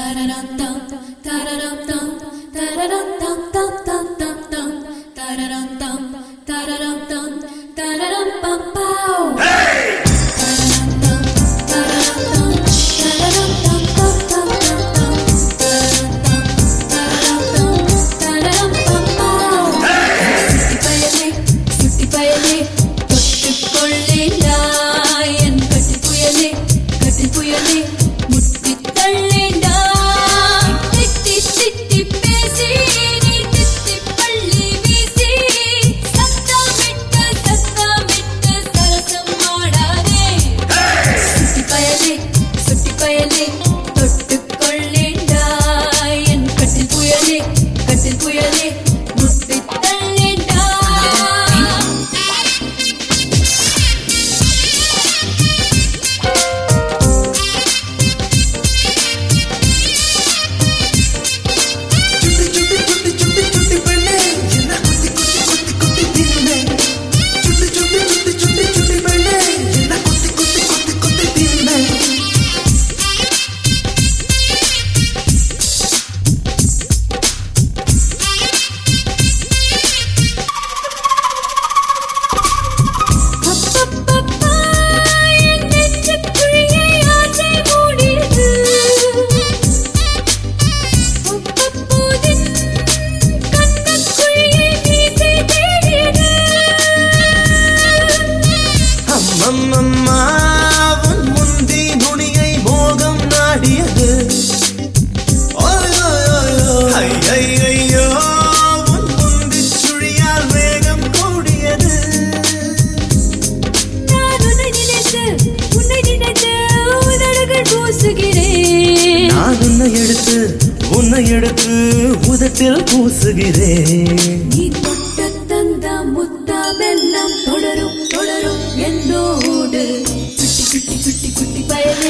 உன்னை எடுத்து உதட்டில் பூசுகிறேன். நீ தொட்ட தந்த முத்தமெல்லாம் தொடரும் தொடரும் என்னோடு. குட்டி குட்டி குட்டி குட்டி பயலே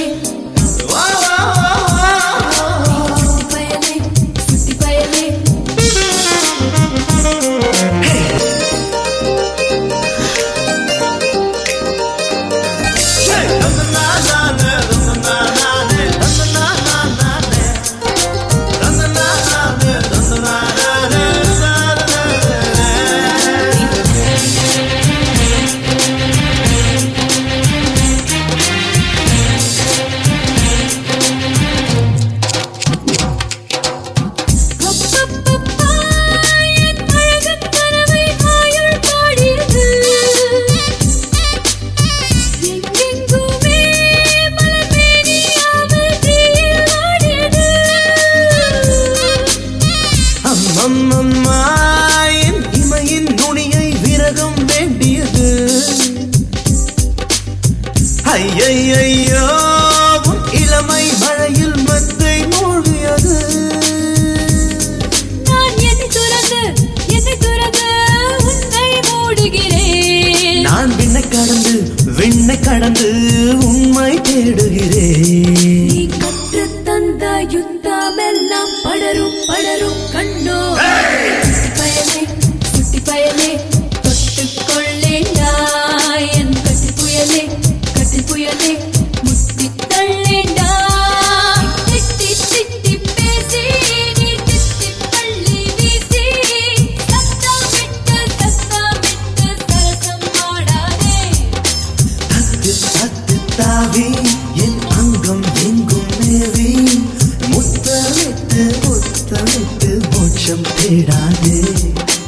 குட்டி பயலே குட்டி பயலே. என் இமையின் நுனியை விரகம் வேண்டியது. ஐயையோ இளமை மழையில் மத்தை மூழ்கியது. நான் என்னை துறந்து உன்னை மூடுகிறேன். நான் விண்ணை கடந்து உண்மை தேடுகிறேன். நீ கற்று தந்த யுத்தமெல்லாம் படரும் படரும் கண்டோ. பயலே குட்டி பயலே தொட்டுக்கொள்ளேண்டா என் கட்டி புயலே முத்தி தள்ளேண்டா. திட்டி திட்டி பேசி நீ திட்டி பள்ளி வீசி சத்தமிட்டு சரசம் ஆடாதே. தத்து தாவி என் அங்கம் எங்கும் மேவி முத்தமிட்டு மோட்சம் தேடாதே.